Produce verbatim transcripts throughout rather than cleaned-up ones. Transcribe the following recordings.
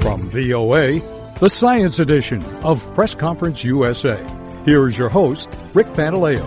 From V O A, the Science Edition of Press Conference U S A. Here is your host, Rick Pantaleo.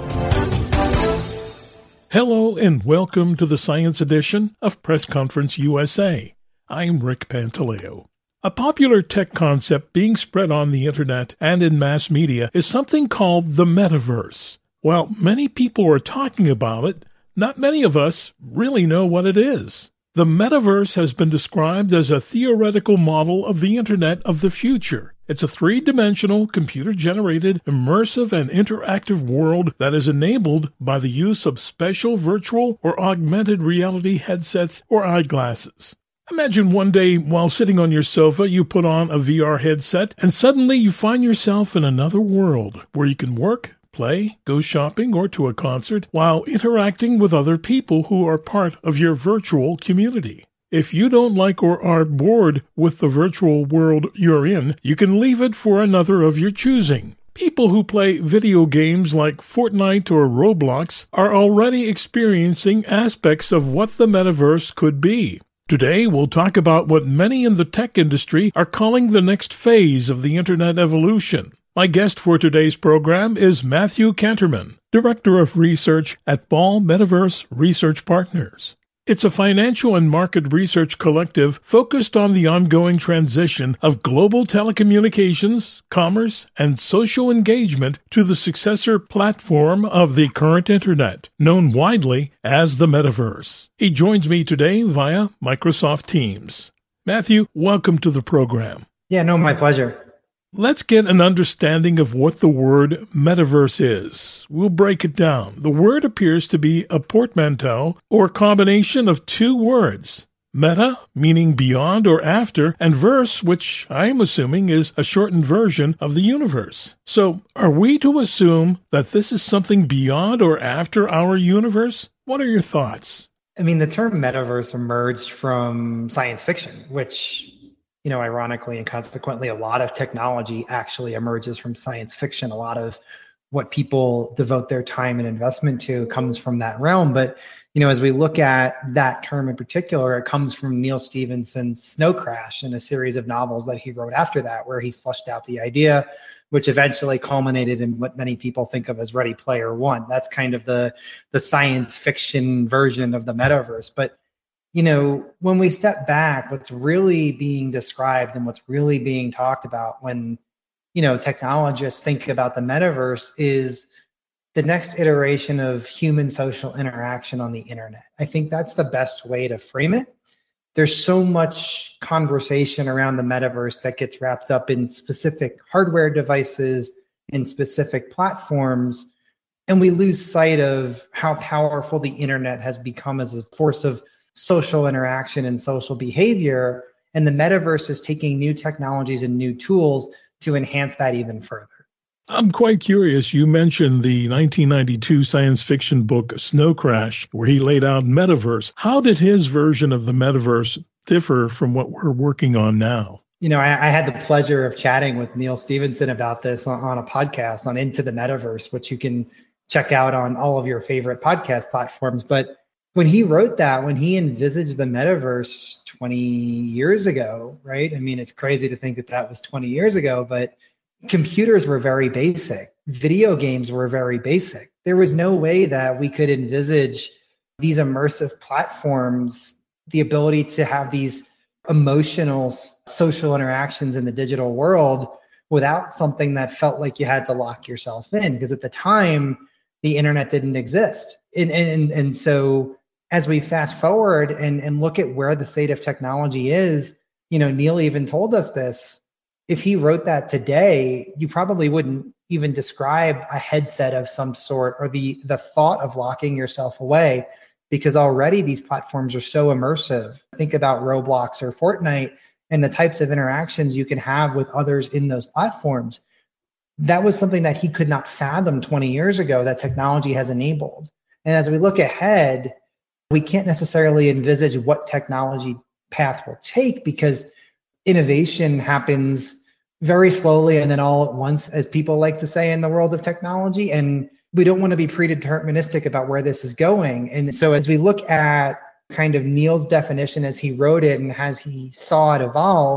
Hello and welcome to the Science Edition of Press Conference U S A. I'm Rick Pantaleo. A popular tech concept being spread on the internet and in mass media is something called the metaverse. While many people are talking about it, not many of us really know what it is. The metaverse has been described as a theoretical model of the internet of the future. It's a three-dimensional, computer-generated, immersive, and interactive world that is enabled by the use of special virtual or augmented reality headsets or eyeglasses. Imagine one day while sitting on your sofa, you put on a V R headset, and suddenly you find yourself in another world where you can work, play, go shopping, or to a concert while interacting with other people who are part of your virtual community. If you don't like or are bored with the virtual world you're in, you can leave it for another of your choosing. People who play video games like Fortnite or Roblox are already experiencing aspects of what the metaverse could be. Today, we'll talk about what many in the tech industry are calling the next phase of the internet evolution. My guest for today's program is Matthew Kanterman, Director of Research at Ball Metaverse Research Partners. It's a financial and market research collective focused on the ongoing transition of global telecommunications, commerce, and social engagement to the successor platform of the current internet, known widely as the metaverse. He joins me today via Microsoft Teams. Matthew, welcome to the program. Yeah, no, my pleasure. Let's get an understanding of what the word metaverse is. We'll break it down. The word appears to be a portmanteau or combination of two words. Meta, meaning beyond or after, and verse, which I'm assuming is a shortened version of the universe. So, are we to assume that this is something beyond or after our universe? What are your thoughts? I mean, the term metaverse emerged from science fiction, which, you know, ironically and consequently, a lot of technology actually emerges from science fiction. A lot of what people devote their time and investment to comes from that realm. But, you know, as we look at that term in particular, it comes from Neal Stephenson's Snow Crash and a series of novels that he wrote after that, where he fleshed out the idea, which eventually culminated in what many people think of as Ready Player One. That's kind of the, the science fiction version of the metaverse. But you know, when we step back, what's really being described and what's really being talked about when, you know, technologists think about the metaverse is the next iteration of human social interaction on the internet. I think that's the best way to frame it. There's so much conversation around the metaverse that gets wrapped up in specific hardware devices, in specific platforms, and we lose sight of how powerful the internet has become as a force of social interaction and social behavior, and the metaverse is taking new technologies and new tools to enhance that even further. I'm quite curious. You mentioned the nineteen ninety-two science fiction book Snow Crash, where he laid out metaverse. How did his version of the metaverse differ from what we're working on now? You know, I, I had the pleasure of chatting with Neal Stephenson about this on, on a podcast on Into the Metaverse, which you can check out on all of your favorite podcast platforms. But when he wrote that, when he envisaged the metaverse twenty years ago, right? I mean, it's crazy to think that that was twenty years ago, but computers were very basic. Video games were very basic. There was no way that we could envisage these immersive platforms, the ability to have these emotional social interactions in the digital world without something that felt like you had to lock yourself in. Because at the time, the internet didn't exist. And, and, and so as we fast forward and, and look at where the state of technology is, you know, Neal even told us this. If he wrote that today, you probably wouldn't even describe a headset of some sort or the, the thought of locking yourself away, because already these platforms are so immersive. Think about Roblox or Fortnite and the types of interactions you can have with others in those platforms. That was something that he could not fathom twenty years ago that technology has enabled. And as we look ahead, we can't necessarily envisage what technology path will take, because innovation happens very slowly and then all at once, as people like to say in the world of technology. And we don't want to be predeterministic about where this is going. And so as we look at kind of Neal's definition as he wrote it and as he saw it evolve,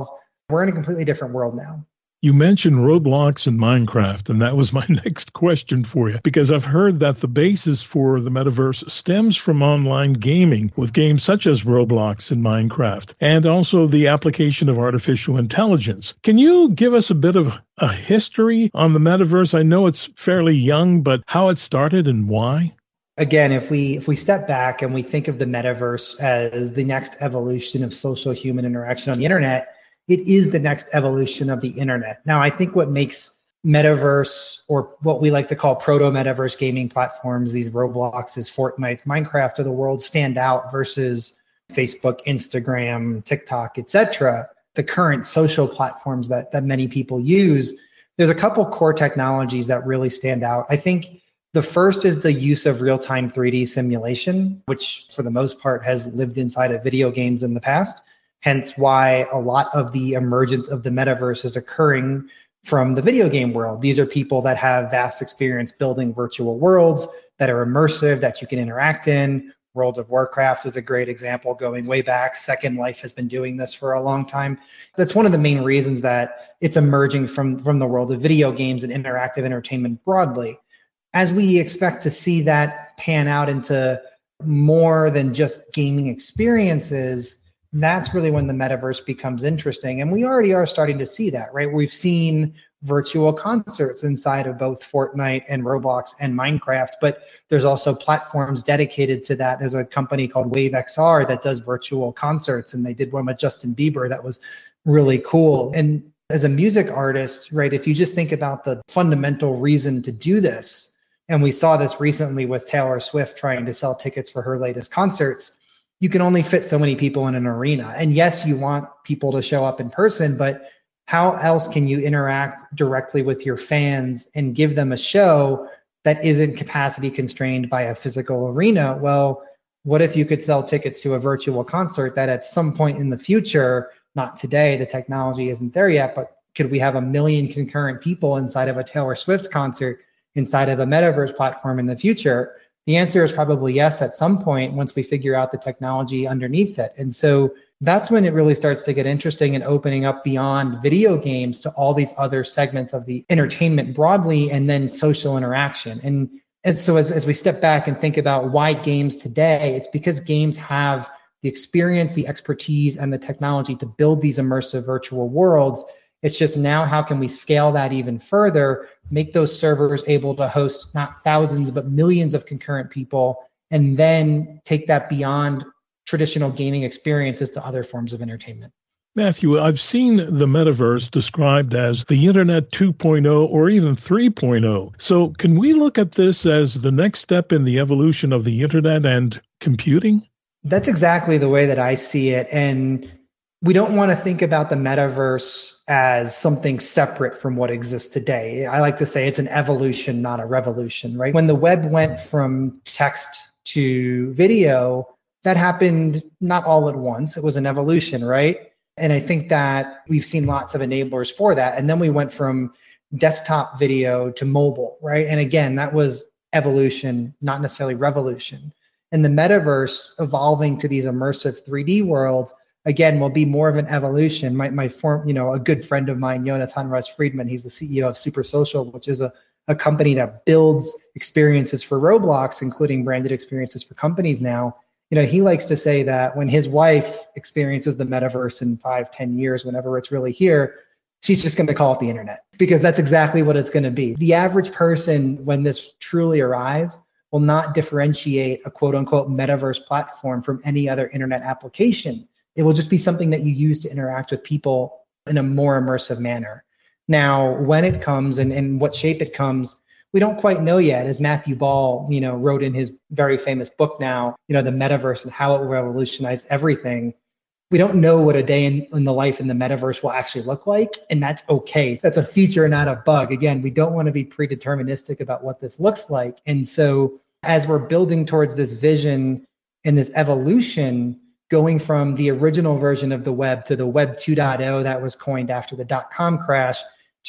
we're in a completely different world now. You mentioned Roblox and Minecraft, and that was my next question for you, because I've heard that the basis for the metaverse stems from online gaming with games such as Roblox and Minecraft, and also the application of artificial intelligence. Can you give us a bit of a history on the metaverse? I know it's fairly young, but how it started and why? Again, if we if we step back and we think of the metaverse as the next evolution of social human interaction on the internet, it is the next evolution of the internet. Now, I think what makes metaverse, or what we like to call proto-metaverse gaming platforms, these Robloxes, Fortnites, Minecraft of the world, stand out versus Facebook, Instagram, TikTok, et cetera, the current social platforms that, that many people use. There's a couple core technologies that really stand out. I think the first is the use of real-time three D simulation, which for the most part has lived inside of video games in the past. Hence why a lot of the emergence of the metaverse is occurring from the video game world. These are people that have vast experience building virtual worlds that are immersive, that you can interact in. World of Warcraft is a great example going way back. Second Life has been doing this for a long time. That's one of the main reasons that it's emerging from, from the world of video games and interactive entertainment broadly. As we expect to see that pan out into more than just gaming experiences, that's really when the metaverse becomes interesting. And we already are starting to see that, right? We've seen virtual concerts inside of both Fortnite and Roblox and Minecraft, but there's also platforms dedicated to that. There's a company called Wave X R that does virtual concerts, and they did one with Justin Bieber that was really cool. And as a music artist, right, if you just think about the fundamental reason to do this, and we saw this recently with Taylor Swift trying to sell tickets for her latest concerts, you can only fit so many people in an arena. And yes, you want people to show up in person, but how else can you interact directly with your fans and give them a show that isn't capacity constrained by a physical arena? Well, what if you could sell tickets to a virtual concert that at some point in the future, not today, the technology isn't there yet, but could we have a million concurrent people inside of a Taylor Swift concert inside of a metaverse platform in the future? The answer is probably yes at some point once we figure out the technology underneath it. And so that's when it really starts to get interesting and opening up beyond video games to all these other segments of the entertainment broadly, and then social interaction. And as, so as, as we step back and think about why games today, it's because games have the experience, the expertise, and the technology to build these immersive virtual worlds. It's just now, how can we scale that even further, make those servers able to host not thousands, but millions of concurrent people, and then take that beyond traditional gaming experiences to other forms of entertainment. Matthew, I've seen the metaverse described as the Internet two point oh or even three point oh. So can we look at this as the next step in the evolution of the Internet and computing? That's exactly the way that I see it. And we don't want to think about the metaverse as something separate from what exists today. I like to say it's an evolution, not a revolution, right? When the web went from text to video, that happened not all at once. It was an evolution, right? And I think that we've seen lots of enablers for that. And then we went from desktop video to mobile, right? And again, that was evolution, not necessarily revolution. And the metaverse evolving to these immersive three D worlds, again, will be more of an evolution. My my form, you know, a good friend of mine, Jonathan Russ Friedman, he's the C E O of Super Social, which is a, a company that builds experiences for Roblox, including branded experiences for companies now. You know, he likes to say that when his wife experiences the metaverse in five, ten years, whenever it's really here, she's just going to call it the internet, because that's exactly what it's going to be. The average person, when this truly arrives, will not differentiate a quote unquote metaverse platform from any other internet application. It will just be something that you use to interact with people in a more immersive manner. Now, when it comes and in what shape it comes, we don't quite know yet. As Matthew Ball, you know, wrote in his very famous book now, you know, The Metaverse and How It Will Revolutionize Everything. We don't know what a day in, in the life in the metaverse will actually look like, and that's okay. That's a feature, not a bug. Again, we don't want to be predeterministic about what this looks like. And so as we're building towards this vision and this evolution, going from the original version of the web to the web two point oh that was coined after the dot-com crash,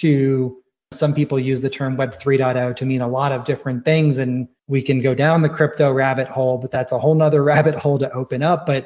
to some people use the term web three point oh to mean a lot of different things. And we can go down the crypto rabbit hole, but that's a whole nother rabbit hole to open up. But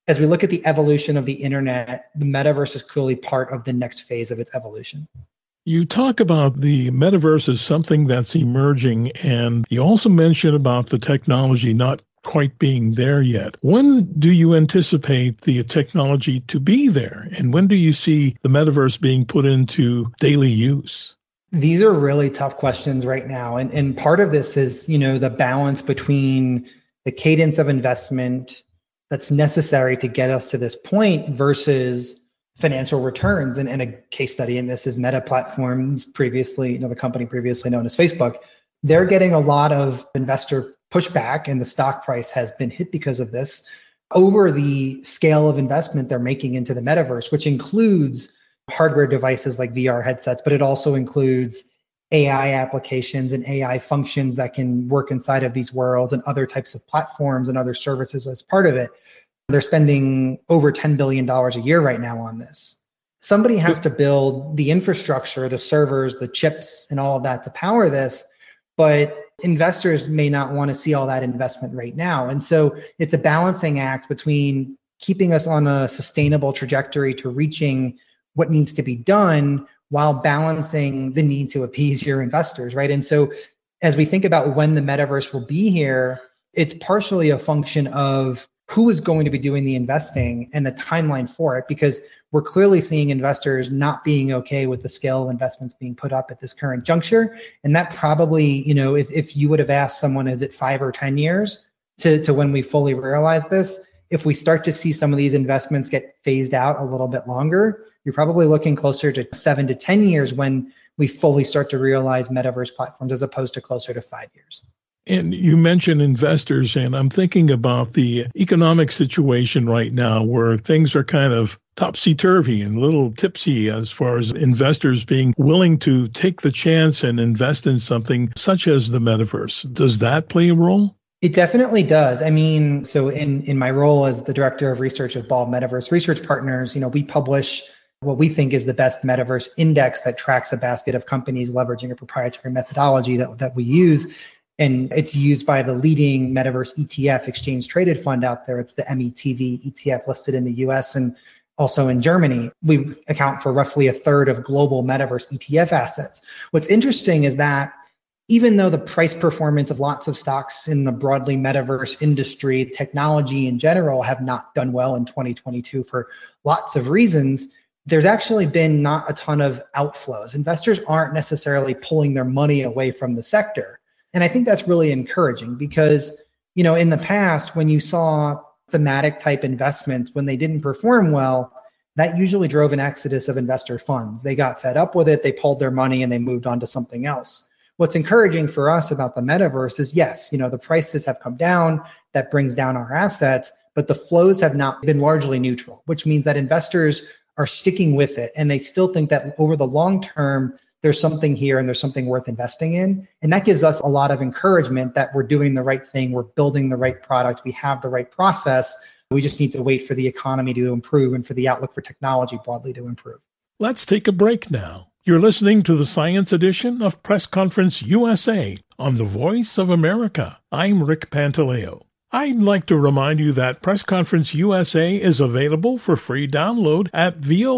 as we look at the evolution of the internet, the metaverse is clearly part of the next phase of its evolution. You talk about the metaverse as something that's emerging, and you also mention about the technology not quite being there yet. When do you anticipate the technology to be there? And when do you see the metaverse being put into daily use? These are really tough questions right now. And, and part of this is, you know, the balance between the cadence of investment that's necessary to get us to this point versus financial returns. And, and a case study in this is Meta Platforms, previously, you know, the company previously known as Facebook. They're getting a lot of investor pushback, and the stock price has been hit because of this, over the scale of investment they're making into the metaverse, which includes hardware devices like V R headsets, but it also includes A I applications and A I functions that can work inside of these worlds and other types of platforms and other services as part of it. They're spending over ten billion dollars a year right now on this. Somebody has to build the infrastructure, the servers, the chips, and all of that to power this, but investors may not want to see all that investment right now. And so it's a balancing act between keeping us on a sustainable trajectory to reaching what needs to be done while balancing the need to appease your investors, right? And so as we think about when the metaverse will be here, it's partially a function of who is going to be doing the investing and the timeline for it, because we're clearly seeing investors not being okay with the scale of investments being put up at this current juncture. And that probably, you know, if, if you would have asked someone, is it five or ten years to, to when we fully realize this? If we start to see some of these investments get phased out a little bit longer, you're probably looking closer to seven to ten years when we fully start to realize metaverse platforms, as opposed to closer to five years. And you mentioned investors, and I'm thinking about the economic situation right now where things are kind of topsy-turvy and a little tipsy as far as investors being willing to take the chance and invest in something such as the metaverse. Does that play a role? It definitely does. I mean, so in, in my role as the director of research at Ball Metaverse Research Partners, you know, we publish what we think is the best metaverse index that tracks a basket of companies leveraging a proprietary methodology that, that we use. And it's used by the leading metaverse E T F exchange traded fund out there. It's the M E T V E T F listed in the U S and also in Germany. We account for roughly a third of global metaverse E T F assets. What's interesting is that even though the price performance of lots of stocks in the broadly metaverse industry, technology in general, have not done well in twenty twenty-two for lots of reasons, there's actually been not a ton of outflows. Investors aren't necessarily pulling their money away from the sector. And I think that's really encouraging because, you know, in the past, when you saw thematic type investments, when they didn't perform well, that usually drove an exodus of investor funds. They got fed up with it, they pulled their money and they moved on to something else. What's encouraging for us about the metaverse is, yes, you know, the prices have come down, that brings down our assets, but the flows have not been largely neutral, which means that investors are sticking with it. And they still think that over the long term, there's something here and there's something worth investing in. And that gives us a lot of encouragement that we're doing the right thing. We're building the right product. We have the right process. We just need to wait for the economy to improve and for the outlook for technology broadly to improve. Let's take a break now. You're listening to the Science Edition of Press Conference U S A on the Voice of America. I'm Rick Pantaleo. I'd like to remind you that Press Conference U S A is available for free download at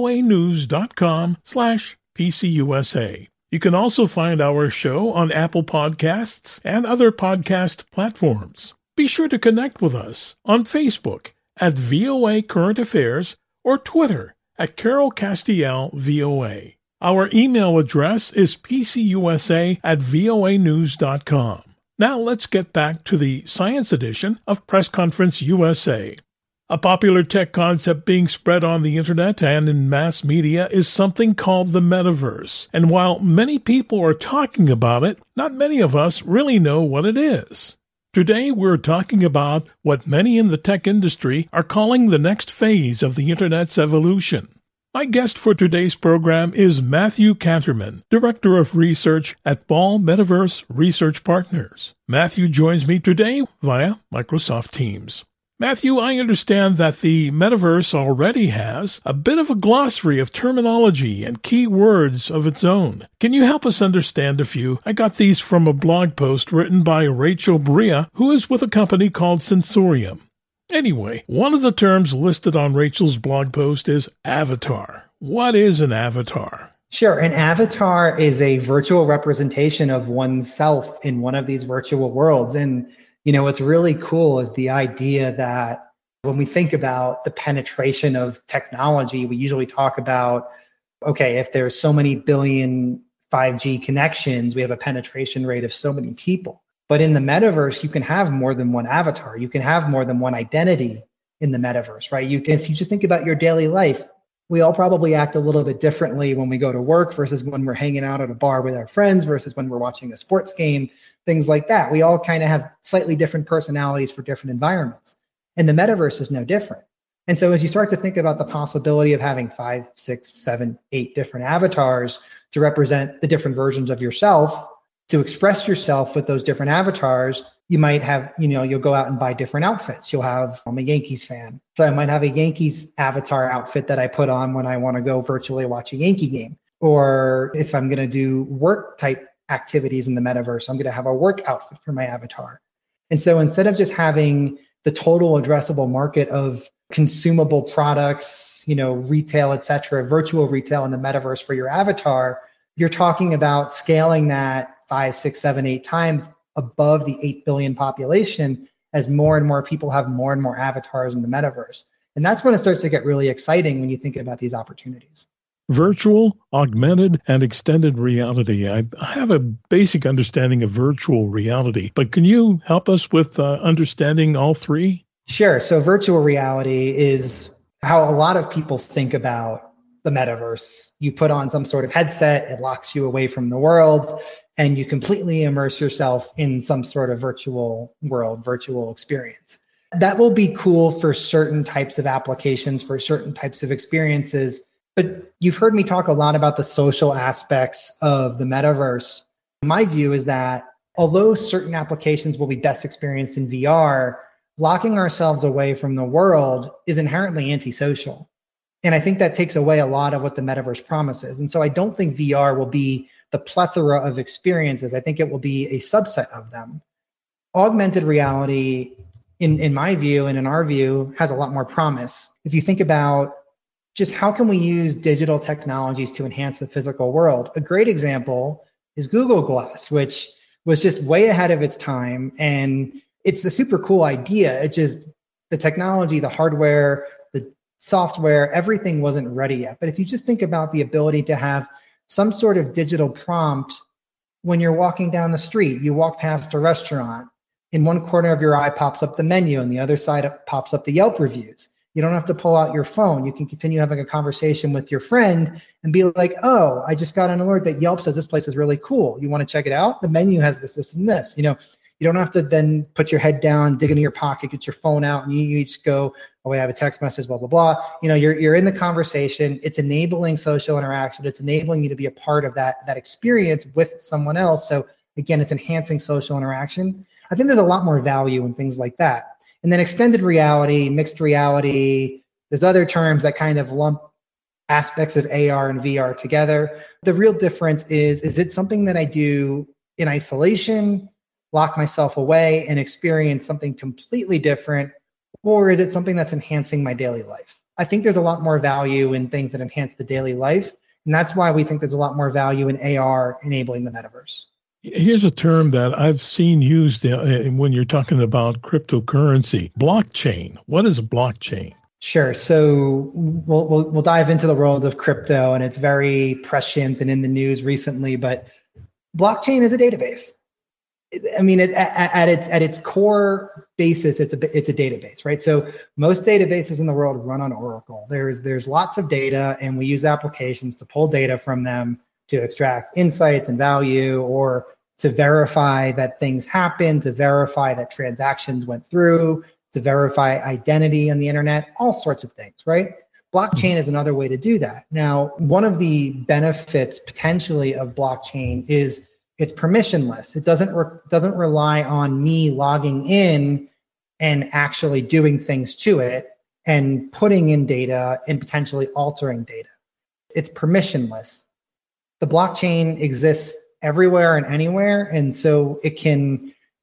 voanews.com slash PCUSA. You can also find our show on Apple Podcasts and other podcast platforms. Be sure to connect with us on Facebook at V O A Current Affairs or Twitter at Carol Castiel V O A. Our email address is pcusa at voanews dot com. Now let's get back to the Science Edition of Press Conference U S A. A popular tech concept being spread on the internet and in mass media is something called the metaverse. And while many people are talking about it, not many of us really know what it is. Today we're talking about what many in the tech industry are calling the next phase of the internet's evolution. My guest for today's program is Matthew Canterman, Director of Research at Ball Metaverse Research Partners. Matthew joins me today via Microsoft Teams. Matthew, I understand that the metaverse already has a bit of a glossary of terminology and key words of its own. Can you help us understand a few? I got these from a blog post written by Rachel Bria, who is with a company called Sensorium. Anyway, one of the terms listed on Rachel's blog post is avatar. What is an avatar? Sure. An avatar is a virtual representation of oneself in one of these virtual worlds. And, you know, what's really cool is the idea that when we think about the penetration of technology, we usually talk about, okay, if there's so many billion five G connections, we have a penetration rate of so many people. But in the metaverse, you can have more than one avatar. You can have more than one identity in the metaverse, right? You can, if you just think about your daily life, we all probably act a little bit differently when we go to work versus when we're hanging out at a bar with our friends versus when we're watching a sports game, things like that. We all kind of have slightly different personalities for different environments. And the metaverse is no different. And so as you start to think about the possibility of having five, six, seven, eight different avatars to represent the different versions of yourself, to express yourself with those different avatars, you might have, you know, you'll go out and buy different outfits. You'll have, I'm a Yankees fan, so I might have a Yankees avatar outfit that I put on when I want to go virtually watch a Yankee game. Or if I'm going to do work type activities in the metaverse, I'm going to have a work outfit for my avatar. And so instead of just having the total addressable market of consumable products, you know, retail, et cetera, virtual retail in the metaverse for your avatar, you're talking about scaling that five, six, seven, eight times above the eight billion population as more and more people have more and more avatars in the metaverse. And that's when it starts to get really exciting when you think about these opportunities. Virtual, augmented, and extended reality. I have a basic understanding of virtual reality, but can you help us with uh, understanding all three? Sure. So virtual reality is how a lot of people think about the metaverse. You put on some sort of headset, it locks you away from the world, and you completely immerse yourself in some sort of virtual world, virtual experience. That will be cool for certain types of applications, for certain types of experiences. But you've heard me talk a lot about the social aspects of the metaverse. My view is that although certain applications will be best experienced in V R, locking ourselves away from the world is inherently antisocial. And I think that takes away a lot of what the metaverse promises. And so I don't think V R will be the plethora of experiences. I think it will be a subset of them. Augmented reality, in, in my view and in our view, has a lot more promise. If you think about just how can we use digital technologies to enhance the physical world, a great example is Google Glass, which was just way ahead of its time. And it's a super cool idea. It just, the technology, the hardware, the software, everything wasn't ready yet. But if you just think about the ability to have some sort of digital prompt when you're walking down the street, you walk past a restaurant, in one corner of your eye pops up the menu, and the other side pops up the Yelp reviews. You don't have to pull out your phone. You can continue having a conversation with your friend and be like, oh, I just got an alert that Yelp says this place is really cool. You want to check it out? The menu has this, this, and this. You know, you don't have to then put your head down, dig into your pocket, get your phone out, and you, you just go, oh, I have a text message, blah, blah, blah. You know, you're you're in the conversation. It's enabling social interaction. It's enabling you to be a part of that, that experience with someone else. So again, it's enhancing social interaction. I think there's a lot more value in things like that. And then extended reality, mixed reality, there's other terms that kind of lump aspects of A R and V R together. The real difference is, is it something that I do in isolation, lock myself away and experience something completely different, or is it something that's enhancing my daily life? I think there's a lot more value in things that enhance the daily life. And that's why we think there's a lot more value in A R enabling the metaverse. Here's a term that I've seen used when you're talking about cryptocurrency, blockchain. What is a blockchain? Sure. So we'll, we'll we'll dive into the world of crypto, and it's very prescient and in the news recently. But blockchain is a database. I mean, it, at, at its at its core basis, it's a it's a database, right? So most databases in the world run on Oracle. There's there's lots of data, and we use applications to pull data from them to extract insights and value, or to verify that things happen, to verify that transactions went through, to verify identity on the internet, all sorts of things, right? Blockchain is another way to do that. Now, one of the benefits potentially of blockchain is it's permissionless. It doesn't re- doesn't rely on me logging in and actually doing things to it and putting in data and potentially altering data. It's permissionless. The blockchain exists everywhere and anywhere, and so it can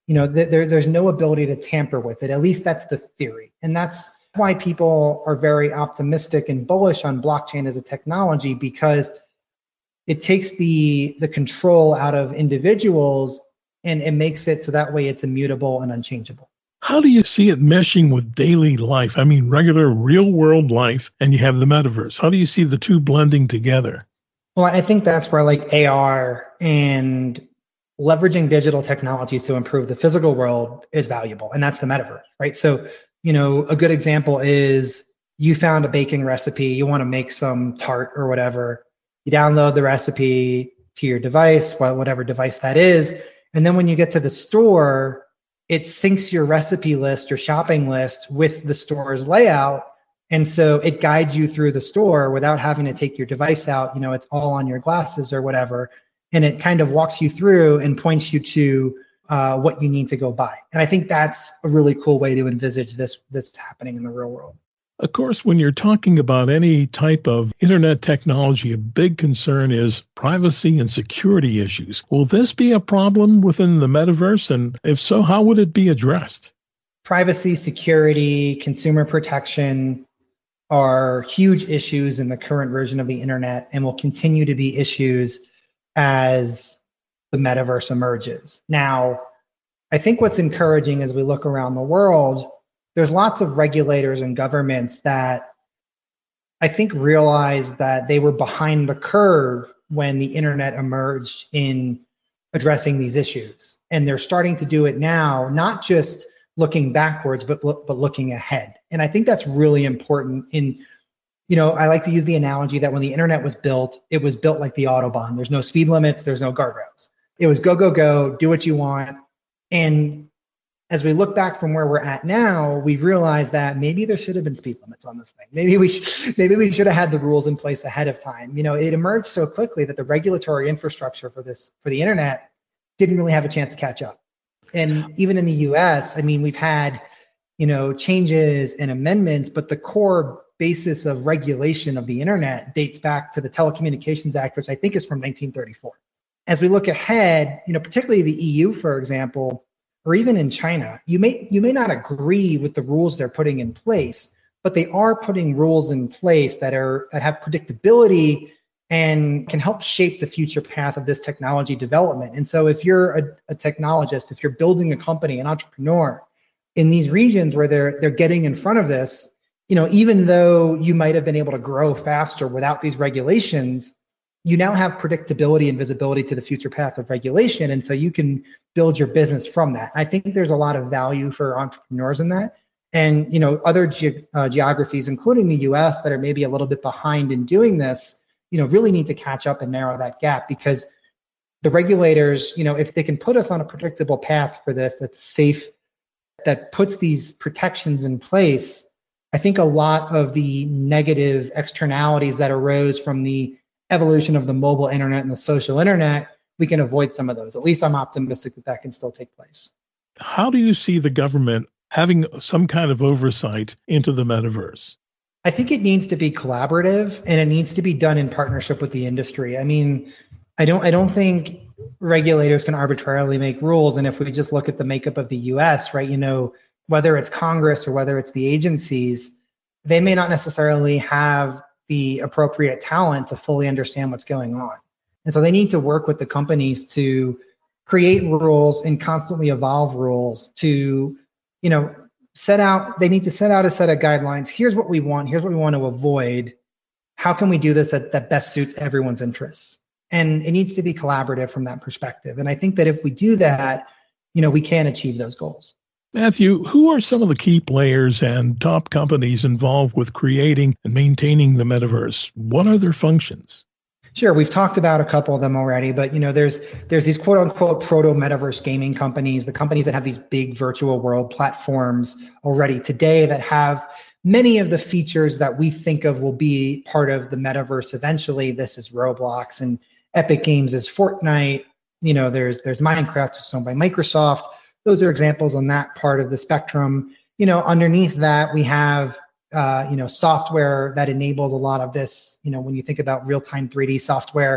you know, th- there, there's no ability to tamper with it. At least that's the theory. And that's why people are very optimistic and bullish on blockchain as a technology, because it takes the the control out of individuals and it makes it so that way it's immutable and unchangeable. How do you see it meshing with daily life? I mean, regular real world life, and you have the metaverse. How do you see the two blending together? Well, I think that's where like A R and leveraging digital technologies to improve the physical world is valuable. And that's the metaverse, right? So, you know, a good example is you found a baking recipe, you want to make some tart or whatever. You download the recipe to your device, whatever device that is. And then when you get to the store, it syncs your recipe list or shopping list with the store's layout. And so it guides you through the store without having to take your device out. You know, it's all on your glasses or whatever. And it kind of walks you through and points you to uh, what you need to go buy. And I think that's a really cool way to envisage this, this happening in the real world. Of course, when you're talking about any type of internet technology, a big concern is privacy and security issues. Will this be a problem within the metaverse? And if so, how would it be addressed? Privacy, security, consumer protection are huge issues in the current version of the internet and will continue to be issues as the metaverse emerges. Now, I think what's encouraging as we look around the world, there's lots of regulators and governments that I think realized that they were behind the curve when the internet emerged in addressing these issues. And they're starting to do it now, not just looking backwards, but but looking ahead. And I think that's really important. In, you know, I like to use the analogy that when the internet was built, it was built like the Autobahn. There's no speed limits, there's no guardrails. It was go, go, go, do what you want. And as we look back from where we're at now, we've realized that maybe there should have been speed limits on this thing. Maybe we sh- maybe we should have had the rules in place ahead of time. You know, it emerged so quickly that the regulatory infrastructure for this for the internet didn't really have a chance to catch up. And even in the U S, I mean, we've had, you know, changes and amendments, but the core basis of regulation of the internet dates back to the Telecommunications Act, which I think is from nineteen thirty-four. As we look ahead, you know, particularly the E U, for example, or even in China, you may you may not agree with the rules they're putting in place, but they are putting rules in place that are that have predictability and can help shape the future path of this technology development. And so if you're a, a technologist, if you're building a company, an entrepreneur in these regions where they're they're getting in front of this, you know, even though you might have been able to grow faster without these regulations, you now have predictability and visibility to the future path of regulation. And so you can build your business from that. I think there's a lot of value for entrepreneurs in that. And, you know, other ge- uh, geographies, including the U S, that are maybe a little bit behind in doing this, you know, really need to catch up and narrow that gap, because the regulators, you know, if they can put us on a predictable path for this that's safe, that puts these protections in place, I think a lot of the negative externalities that arose from the evolution of the mobile internet and the social internet, we can avoid some of those. At least I'm optimistic that that can still take place. How do you see the government having some kind of oversight into the metaverse? I think it needs to be collaborative, and it needs to be done in partnership with the industry. I mean, I don't I don't think regulators can arbitrarily make rules. And if we just look at the makeup of the U S, right, you know, whether it's Congress or whether it's the agencies, they may not necessarily have the appropriate talent to fully understand what's going on. And so they need to work with the companies to create rules and constantly evolve rules to, you know, set out, they need to set out a set of guidelines. Here's what we want. Here's what we want to avoid. How can we do this that, that best suits everyone's interests? And it needs to be collaborative from that perspective. And I think that if we do that, you know, we can achieve those goals. Matthew, who are some of the key players and top companies involved with creating and maintaining the metaverse? What are their functions? Sure, we've talked about a couple of them already, but you know, there's there's these quote unquote proto metaverse gaming companies, the companies that have these big virtual world platforms already today that have many of the features that we think of will be part of the metaverse eventually. This is Roblox, and Epic Games is Fortnite. You know, there's there's Minecraft, which is owned by Microsoft. Those are examples on that part of the spectrum. You know, underneath that, we have, uh, you know, software that enables a lot of this. You know, when you think about real-time three D software,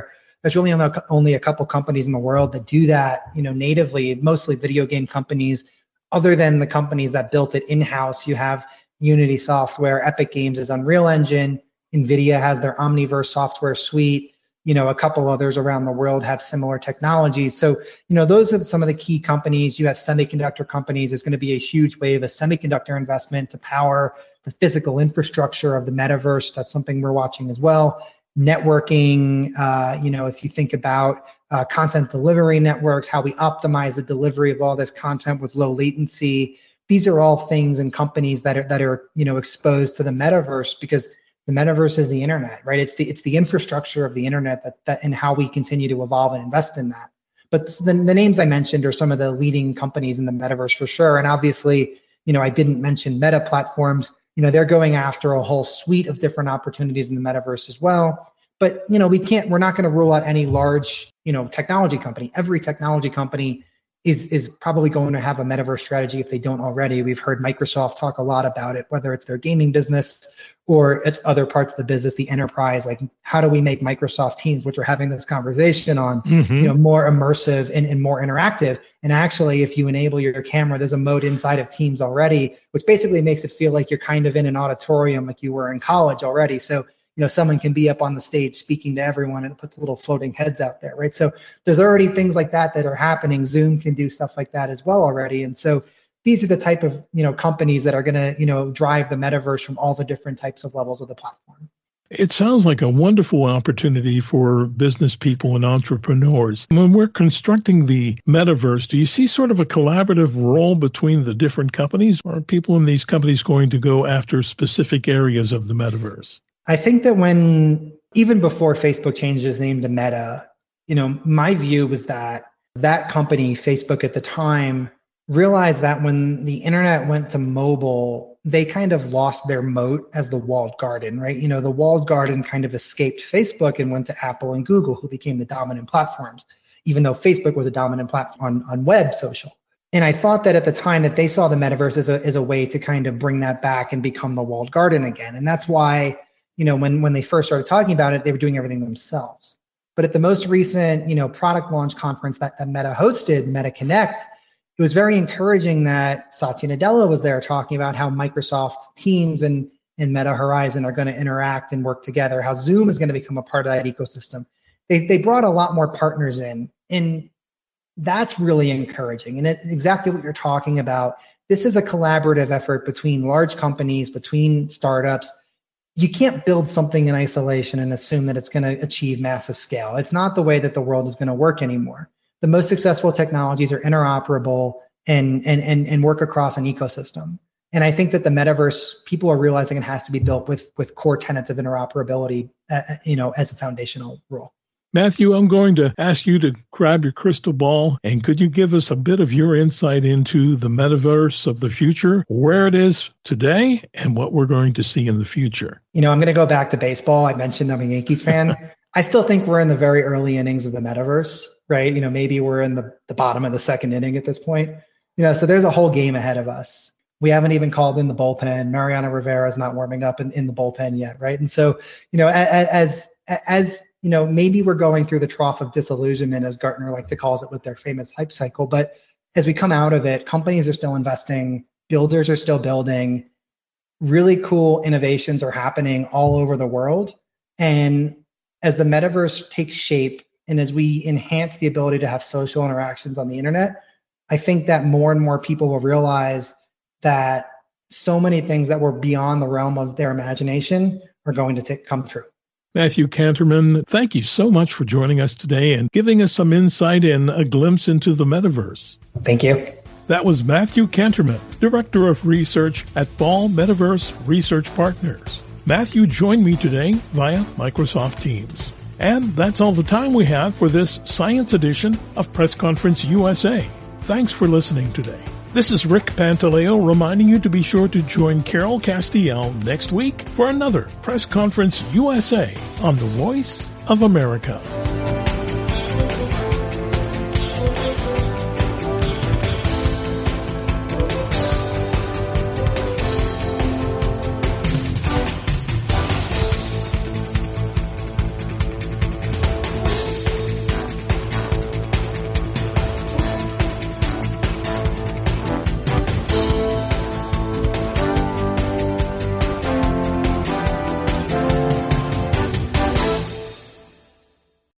there's really only, only a couple companies in the world that do that, you know, natively, mostly video game companies. Other than the companies that built it in-house, you have Unity Software, Epic Games is Unreal Engine, NVIDIA has their Omniverse software suite. You know, a couple others around the world have similar technologies. So, you know, those are some of the key companies. You have semiconductor companies. There's going to be a huge wave of semiconductor investment to power the physical infrastructure of the metaverse. That's something we're watching as well. Networking, uh, you know, if you think about uh, content delivery networks, how we optimize the delivery of all this content with low latency. These are all things and companies that are, that are, you know, exposed to the metaverse, because the metaverse is the internet, right? It's the it's the infrastructure of the internet that, that and how we continue to evolve and invest in that. But the, the names I mentioned are some of the leading companies in the metaverse for sure. And obviously, you know, I didn't mention Meta Platforms. You know, they're going after a whole suite of different opportunities in the metaverse as well. But, you know, we can't, we're not going to rule out any large, you know, technology company. Every technology company is is probably going to have a metaverse strategy if they don't already. We've heard Microsoft talk a lot about it, whether it's their gaming business or it's other parts of the business, the enterprise. Like, how do we make Microsoft Teams, which we're having this conversation on, mm-hmm. you know, more immersive and, and more interactive? And actually, if you enable your camera, there's a mode inside of Teams already, which basically makes it feel like you're kind of in an auditorium, like you were in college already. So, you know, someone can be up on the stage speaking to everyone, and it puts little floating heads out there, right? So there's already things like that that are happening. Zoom can do stuff like that as well already. And so these are the type of, you know, companies that are going to, you know, drive the metaverse from all the different types of levels of the platform. It sounds like a wonderful opportunity for business people and entrepreneurs. When we're constructing the metaverse, do you see sort of a collaborative role between the different companies, or are people in these companies going to go after specific areas of the metaverse? I think that when, even before Facebook changed its name to Meta, you know, my view was that that company, Facebook at the time, realized that when the internet went to mobile, they kind of lost their moat as the walled garden, right? You know, the walled garden kind of escaped Facebook and went to Apple and Google, who became the dominant platforms, even though Facebook was a dominant platform on, on web social. And I thought that at the time that they saw the metaverse as a, as a way to kind of bring that back and become the walled garden again. And that's why, you know, when, when they first started talking about it, they were doing everything themselves. But at the most recent, you know, product launch conference that, that Meta hosted, Meta Connect, it was very encouraging that Satya Nadella was there talking about how Microsoft Teams and, and Meta Horizon are going to interact and work together, how Zoom is going to become a part of that ecosystem. They, they brought a lot more partners in, and that's really encouraging. And it's exactly what you're talking about. This is a collaborative effort between large companies, between startups. You can't build something in isolation and assume that it's going to achieve massive scale. It's not the way that the world is going to work anymore. The most successful technologies are interoperable and, and, and, and work across an ecosystem. And I think that the metaverse, people are realizing it has to be built with, with core tenets of interoperability, uh, you know, as a foundational rule. Matthew, I'm going to ask you to grab your crystal ball, and could you give us a bit of your insight into the metaverse of the future, where it is today, and what we're going to see in the future? You know, I'm going to go back to baseball. I mentioned I'm a Yankees fan. I still think we're in the very early innings of the metaverse, right? You know, maybe we're in the, the bottom of the second inning at this point. You know, so there's a whole game ahead of us. We haven't even called in the bullpen. Mariano Rivera is not warming up in, in the bullpen yet, right? And so, you know, as as, as you know, maybe we're going through the trough of disillusionment, as Gartner like to calls it with their famous hype cycle. But as we come out of it, companies are still investing, builders are still building, really cool innovations are happening all over the world. And as the metaverse takes shape and as we enhance the ability to have social interactions on the internet, I think that more and more people will realize that so many things that were beyond the realm of their imagination are going to t- come true. Matthew Kanterman, thank you so much for joining us today and giving us some insight and a glimpse into the metaverse. Thank you. That was Matthew Kanterman, Director of Research at Ball Metaverse Research Partners. Matthew joined me today via Microsoft Teams. And that's all the time we have for this Science Edition of Press Conference U S A. Thanks for listening today. This is Rick Pantaleo reminding you to be sure to join Carol Castiel next week for another Press Conference U S A on the Voice of America.